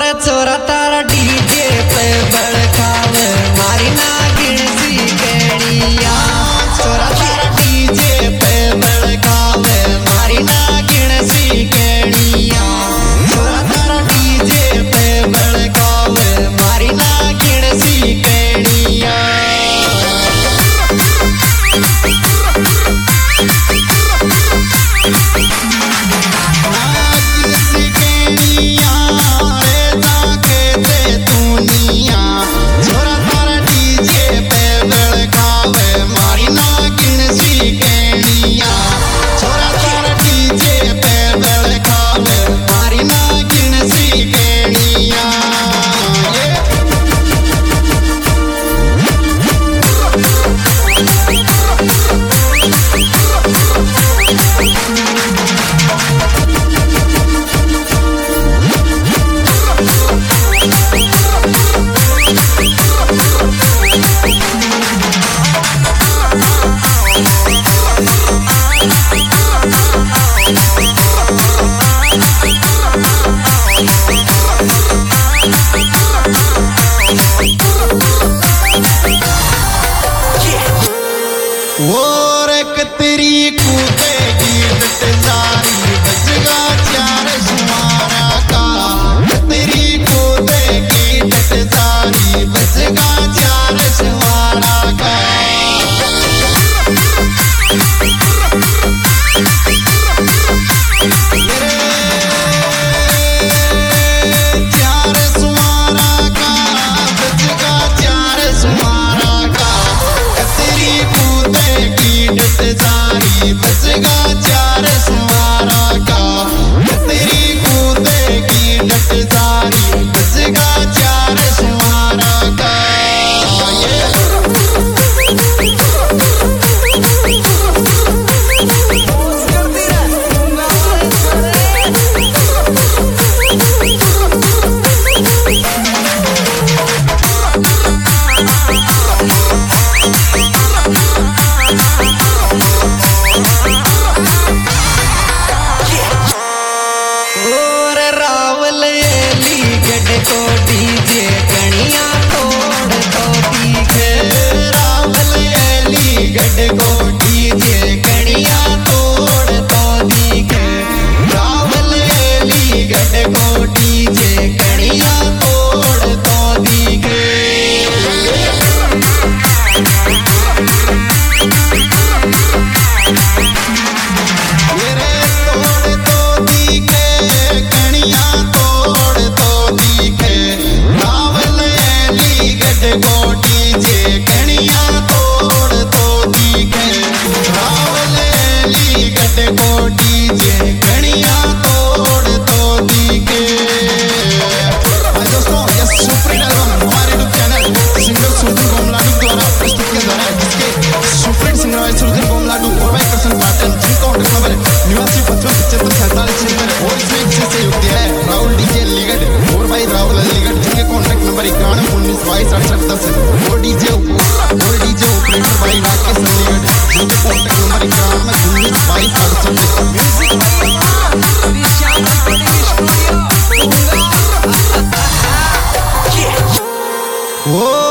छोरा तारा डीजे पे बड़कावे मारी नागिन सी केड़िया। छोरा तारा डीजे पे बड़कावे मारी नागिन सी केड़िया। छोरा तारा डीजे पे बड़कावे मारी नागिन सी केड़िया। और एक तेरी कूदेगी सारी बजगा चार सुमारा का। तेरी कूदेगी सारी बजगा चार सुमारा का। चार सुमारा का बजगा चार सुमारा का। तेरी सारी बजगा चार सुमारा का। तेरी कूदेगी डट सारी बजगा चार सुमारा का। को डीजे कणिया तोड़ तो दिखे। रावल अलीगढ़ को डीजे कणिया तोड़ तो दिखे। रावल अलीगढ़ को डीजे कणिया तोड़ तो दिखे। को डीजे कणिया तोड़ तो दिखे। रावल अलीगढ़ को डीजे कणिया तोड़ तो दिखे। दोस्तों यह सुपर हिट एल्बम हमारे यूट्यूब चैनल सिंगर सुरजन गोमलाडू द्वारा प्रस्तुत किया जा रहा है, जिसके सुपर हिट सिंगर है सुरजन गोमलाडू और भाई करसन पाटिल, जिनका कॉन्टैक्ट नंबर है 8955774747 और इसमें विशेष सहयोग दिया है राहुल डीजे अलीगढ़ और भाई राहुल अलीगढ़, जिनके कॉन्टैक्ट नंबर 9119226810 और डीजे ऑपरेटर भाई राकेश अलीगढ़, जिनके कॉन्टैक्ट नंबर 9119226810।